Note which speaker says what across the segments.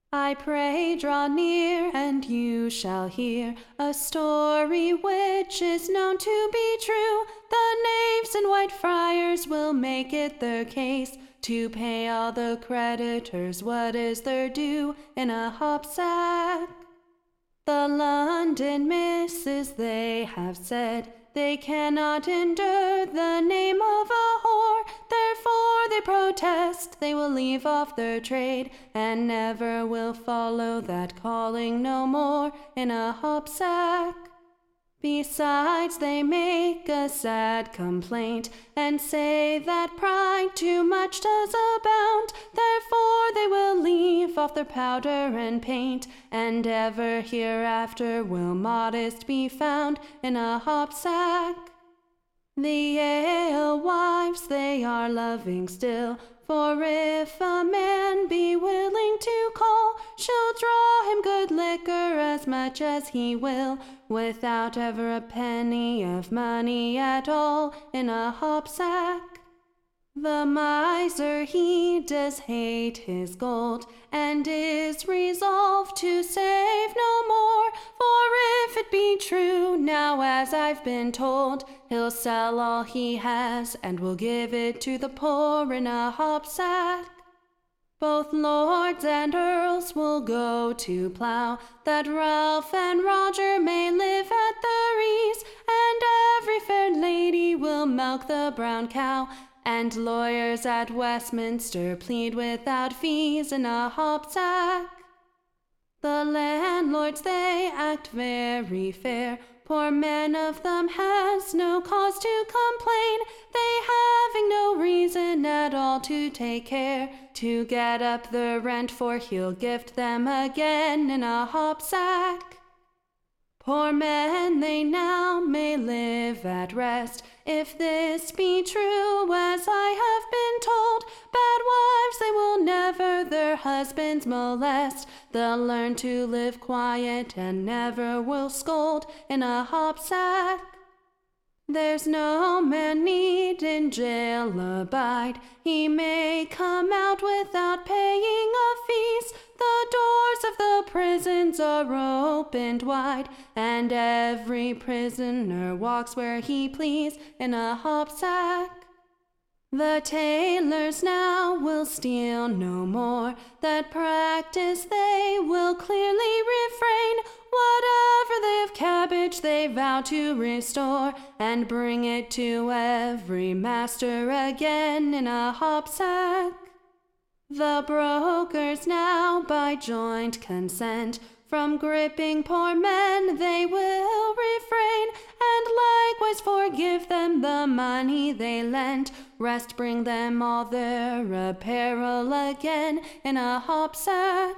Speaker 1: I pray draw near, and you shall hear a story which is known to be true. The knaves and white friars will make it their case to pay all the creditors what is their due in a hopsack. The London misses, they have said, they cannot endure the name of a whore. Therefore they protest they will leave off their trade, and never will follow that calling no more in a hopsack. Besides, they make a sad complaint, and say that pride too much does abound. Therefore they will leave off their powder and paint, and ever hereafter will modest be found in a hopsack. The alewives they are loving still, for if a man be willing to call, she'll draw him good liquor as much as he will, without ever a penny of money at all in a hopsack. The miser he does hate his gold, and is resolved to save no more. For if it be true, now as I've been told, he'll sell all he has, and will give it to the poor in a hopsack. Both lords and earls will go to plough, that Ralph and Roger may live at their ease, and every fair lady will milk the brown cow, and lawyers at Westminster plead without fees in a hopsack. The landlords they act very fair, poor men of them has no cause to complain, they having no reason at all to take care to get up the rent, for he'll gift them again in a hopsack. Poor men they now may live at rest, if this be true as I have been told. Bad wives they will never their husbands molest, they'll learn to live quiet and never will scold in a hopsack. There's no man need in jail abide, he may come out without paying of fees. The doors of the prisons are opened wide, and every prisoner walks where he please in a hopsack. The tailors now will steal no more, that practice they will clearly refrain. Whatever they have cabbage they vow to restore, and bring it to every master again in a hopsack. The brokers now by joint consent from gripping poor men they will refrain, and likewise forgive them the money they lent, rest bring them all their apparel again in a hopsack.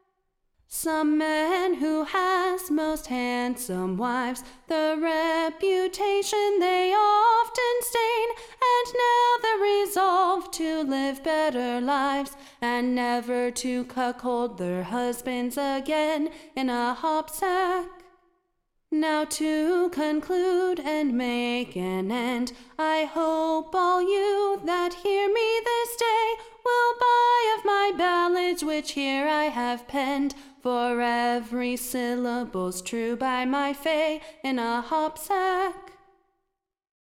Speaker 1: Some men who has most handsome wives, the reputation they often stain, and now they're resolved to live better lives, and never to cuckold their husbands again in a hopsack. Now to conclude and make an end, I hope all you that hear me this day will buy of my ballads which here I have penned, for every syllable's true by my fay in a hopsack.